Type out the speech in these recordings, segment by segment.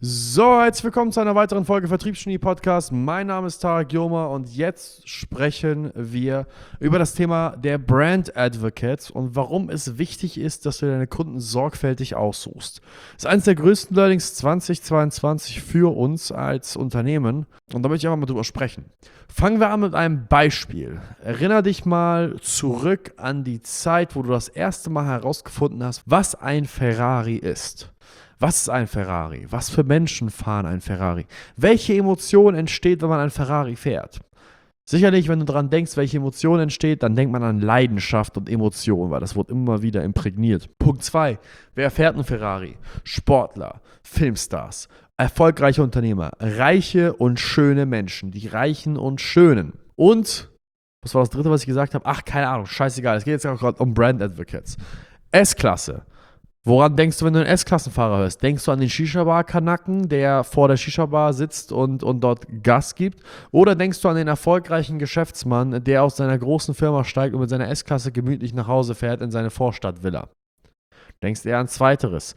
So, herzlich willkommen zu einer weiteren Folge Vertriebsgenie Podcast. Mein Name ist Tarek Joma und jetzt sprechen wir über das Thema der Brand Advocates und warum es wichtig ist, dass du deine Kunden sorgfältig aussuchst. Das ist eines der größten Learnings 2022 für uns als Unternehmen und da möchte ich einfach mal drüber sprechen. Fangen wir an mit einem Beispiel. Erinner dich mal zurück an die Zeit, wo du das erste Mal herausgefunden hast, was ein Ferrari ist. Was ist ein Ferrari? Was für Menschen fahren ein Ferrari? Welche Emotion entsteht, wenn man ein Ferrari fährt? Sicherlich, wenn du daran denkst, welche Emotion entsteht, dann denkt man an Leidenschaft und Emotion, weil das wird immer wieder imprägniert. Punkt 2. Wer fährt ein Ferrari? Sportler, Filmstars, erfolgreiche Unternehmer, reiche und schöne Menschen, die Reichen und Schönen. Und, was war das dritte, was ich gesagt habe? Ach, keine Ahnung, scheißegal. Es geht jetzt gerade um Brand Advocates. S-Klasse. Woran denkst du, wenn du einen S-Klassenfahrer hörst? Denkst du an den Shisha-Bar-Kanacken, der vor der Shisha-Bar sitzt und dort Gas gibt? Oder denkst du an den erfolgreichen Geschäftsmann, der aus seiner großen Firma steigt und mit seiner S-Klasse gemütlich nach Hause fährt in seine Vorstadtvilla? Denkst eher an Zweiteres.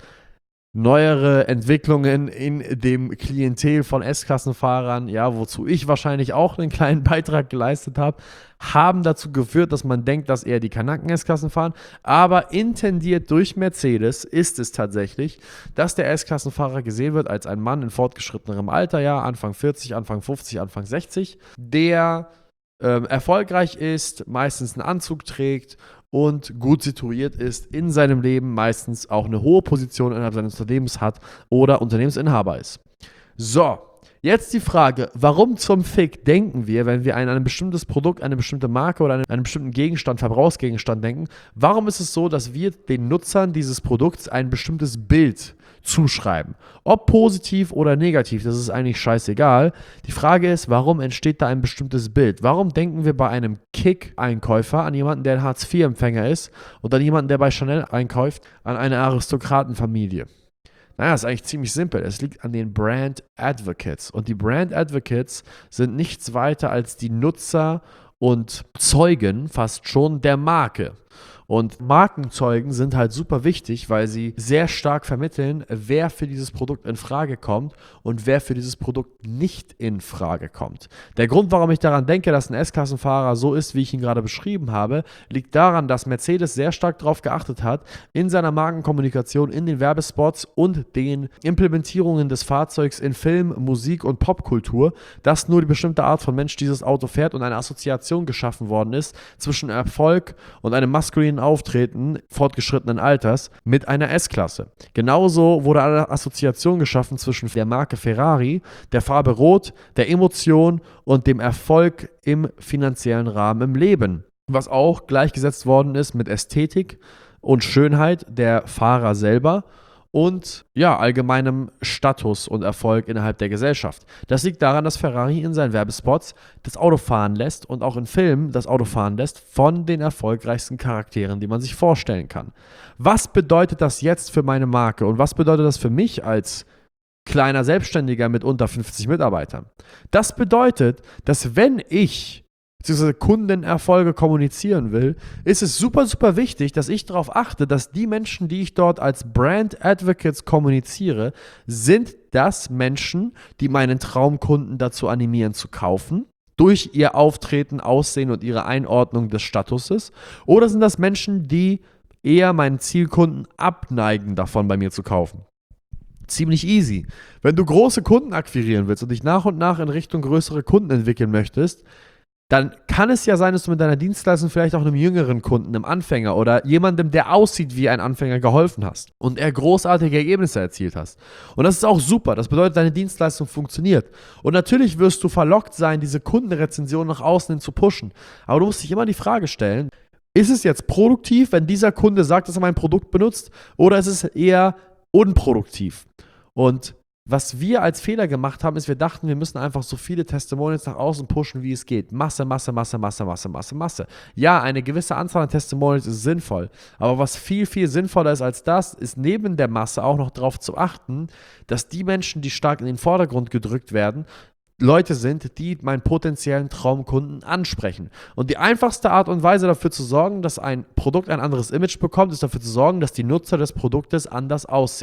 Neuere Entwicklungen in dem Klientel von S-Klassenfahrern, ja, wozu ich wahrscheinlich auch einen kleinen Beitrag geleistet habe, haben dazu geführt, dass man denkt, dass eher die Kanaken S-Klassen fahren. Aber intendiert durch Mercedes ist es tatsächlich, dass der S-Klassenfahrer gesehen wird als ein Mann in fortgeschrittenerem Alter, ja, Anfang 40, Anfang 50, Anfang 60, der erfolgreich ist, meistens einen Anzug trägt und gut situiert ist in seinem Leben, meistens auch eine hohe Position innerhalb seines Unternehmens hat oder Unternehmensinhaber ist. So, jetzt die Frage, warum zum Fick denken wir, wenn wir an ein bestimmtes Produkt, eine bestimmte Marke oder einen bestimmten Gegenstand, Verbrauchsgegenstand denken, warum ist es so, dass wir den Nutzern dieses Produkts ein bestimmtes Bild zuschreiben? Ob positiv oder negativ, das ist eigentlich scheißegal. Die Frage ist, warum entsteht da ein bestimmtes Bild? Warum denken wir bei einem Kick-Einkäufer an jemanden, der ein Hartz-IV-Empfänger ist und an jemanden, der bei Chanel einkauft, an eine Aristokratenfamilie? Naja, ist eigentlich ziemlich simpel. Es liegt an den Brand Advocates. Und die Brand Advocates sind nichts weiter als die Nutzer und Zeugen fast schon der Marke. Und Markenzeugen sind halt super wichtig, weil sie sehr stark vermitteln, wer für dieses Produkt in Frage kommt und wer für dieses Produkt nicht in Frage kommt. Der Grund, warum ich daran denke, dass ein S-Klassenfahrer so ist, wie ich ihn gerade beschrieben habe, liegt daran, dass Mercedes sehr stark darauf geachtet hat, in seiner Markenkommunikation, in den Werbespots und den Implementierungen des Fahrzeugs in Film, Musik und Popkultur, dass nur die bestimmte Art von Mensch dieses Auto fährt und eine Assoziation geschaffen worden ist zwischen Erfolg und einem maskulinen Auftreten fortgeschrittenen Alters mit einer S-Klasse. Genauso wurde eine Assoziation geschaffen zwischen der Marke Ferrari, der Farbe Rot, der Emotion und dem Erfolg im finanziellen Rahmen im Leben. Was auch gleichgesetzt worden ist mit Ästhetik und Schönheit der Fahrer selber und ja, allgemeinem Status und Erfolg innerhalb der Gesellschaft. Das liegt daran, dass Ferrari in seinen Werbespots das Auto fahren lässt und auch in Filmen das Auto fahren lässt von den erfolgreichsten Charakteren, die man sich vorstellen kann. Was bedeutet das jetzt für meine Marke und was bedeutet das für mich als kleiner Selbstständiger mit unter 50 Mitarbeitern? Das bedeutet, dass wenn ich beziehungsweise Kundenerfolge kommunizieren will, ist es super, super wichtig, dass ich darauf achte, dass die Menschen, die ich dort als Brand Advocates kommuniziere, sind das Menschen, die meinen Traumkunden dazu animieren zu kaufen, durch ihr Auftreten, Aussehen und ihre Einordnung des Statuses, oder sind das Menschen, die eher meinen Zielkunden abneigen, davon bei mir zu kaufen? Ziemlich easy. Wenn du große Kunden akquirieren willst und dich nach und nach in Richtung größere Kunden entwickeln möchtest, dann kann es ja sein, dass du mit deiner Dienstleistung vielleicht auch einem jüngeren Kunden, einem Anfänger oder jemandem, der aussieht wie ein Anfänger, geholfen hast und er großartige Ergebnisse erzielt hast. Und das ist auch super. Das bedeutet, deine Dienstleistung funktioniert. Und natürlich wirst du verlockt sein, diese Kundenrezension nach außen hin zu pushen. Aber du musst dich immer die Frage stellen, ist es jetzt produktiv, wenn dieser Kunde sagt, dass er mein Produkt benutzt, oder ist es eher unproduktiv? Und was wir als Fehler gemacht haben, ist, wir dachten, wir müssen einfach so viele Testimonials nach außen pushen, wie es geht. Masse, Masse, Masse, Masse, Masse, Masse, Masse. Ja, eine gewisse Anzahl an Testimonials ist sinnvoll. Aber was viel, viel sinnvoller ist als das, ist neben der Masse auch noch darauf zu achten, dass die Menschen, die stark in den Vordergrund gedrückt werden, Leute sind, die meinen potenziellen Traumkunden ansprechen. Und die einfachste Art und Weise dafür zu sorgen, dass ein Produkt ein anderes Image bekommt, ist dafür zu sorgen, dass die Nutzer des Produktes anders aussehen.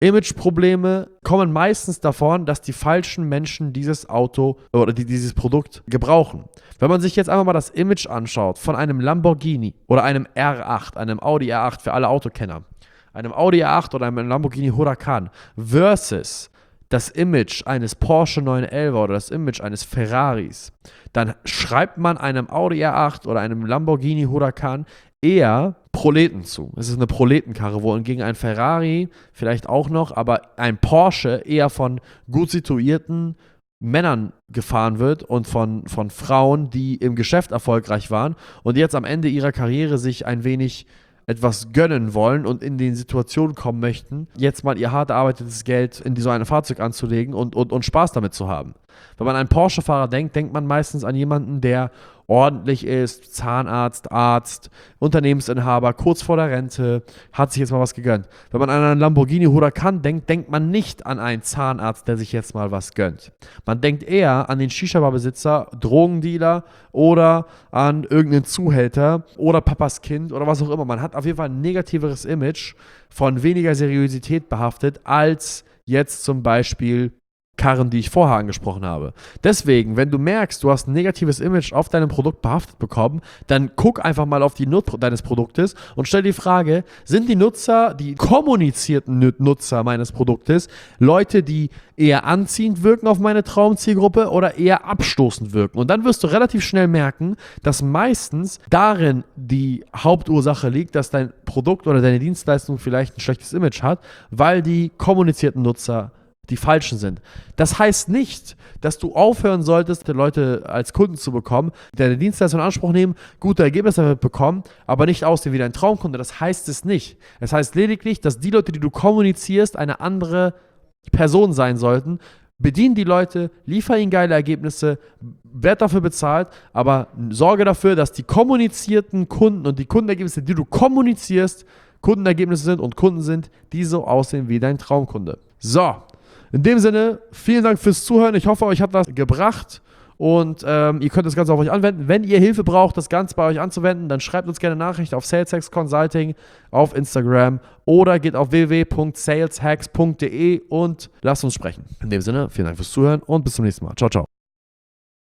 Imageprobleme kommen meistens davon, dass die falschen Menschen dieses Auto oder dieses Produkt gebrauchen. Wenn man sich jetzt einfach mal das Image anschaut von einem Lamborghini oder einem R8, einem Audi R8 für alle Autokenner, einem Audi R8 oder einem Lamborghini Huracan versus das Image eines Porsche 911 oder das Image eines Ferraris, dann schreibt man einem Audi R8 oder einem Lamborghini Huracan eher Proleten zu. Es ist eine Proletenkarre, wohingegen ein Ferrari vielleicht auch noch, aber ein Porsche eher von gut situierten Männern gefahren wird und von Frauen, die im Geschäft erfolgreich waren und jetzt am Ende ihrer Karriere sich ein wenig etwas gönnen wollen und in die Situation kommen möchten, jetzt mal ihr hart erarbeitetes Geld in so ein Fahrzeug anzulegen und Spaß damit zu haben. Wenn man an einen Porsche-Fahrer denkt, denkt man meistens an jemanden, der ordentlich ist, Zahnarzt, Arzt, Unternehmensinhaber, kurz vor der Rente, hat sich jetzt mal was gegönnt. Wenn man an einen Lamborghini Huracan denkt, denkt man nicht an einen Zahnarzt, der sich jetzt mal was gönnt. Man denkt eher an den Shisha-Bar-Besitzer, Drogendealer oder an irgendeinen Zuhälter oder Papas Kind oder was auch immer. Man hat auf jeden Fall ein negativeres Image von weniger Seriosität behaftet als jetzt zum Beispiel Karren, die ich vorher angesprochen habe. Deswegen, wenn du merkst, du hast ein negatives Image auf deinem Produkt behaftet bekommen, dann guck einfach mal auf die Nutzer deines Produktes und stell die Frage, sind die Nutzer, die kommunizierten Nutzer meines Produktes, Leute, die eher anziehend wirken auf meine Traumzielgruppe oder eher abstoßend wirken? Und dann wirst du relativ schnell merken, dass meistens darin die Hauptursache liegt, dass dein Produkt oder deine Dienstleistung vielleicht ein schlechtes Image hat, weil die kommunizierten Nutzer die falschen sind. Das heißt nicht, dass du aufhören solltest, Leute als Kunden zu bekommen, die deine Dienstleistung in Anspruch nehmen, gute Ergebnisse damit bekommen, aber nicht aussehen wie dein Traumkunde. Das heißt es nicht. Es heißt lediglich, dass die Leute, die du kommunizierst, eine andere Person sein sollten. Bedien die Leute, liefer ihnen geile Ergebnisse, werd dafür bezahlt, aber sorge dafür, dass die kommunizierten Kunden und die Kundenergebnisse, die du kommunizierst, Kundenergebnisse sind und Kunden sind, die so aussehen wie dein Traumkunde. So. In dem Sinne, vielen Dank fürs Zuhören. Ich hoffe, euch hat das gebracht und ihr könnt das Ganze auf euch anwenden. Wenn ihr Hilfe braucht, das Ganze bei euch anzuwenden, dann schreibt uns gerne eine Nachricht auf SalesHacks Consulting auf Instagram oder geht auf www.saleshacks.de und lasst uns sprechen. In dem Sinne, vielen Dank fürs Zuhören und bis zum nächsten Mal. Ciao, ciao.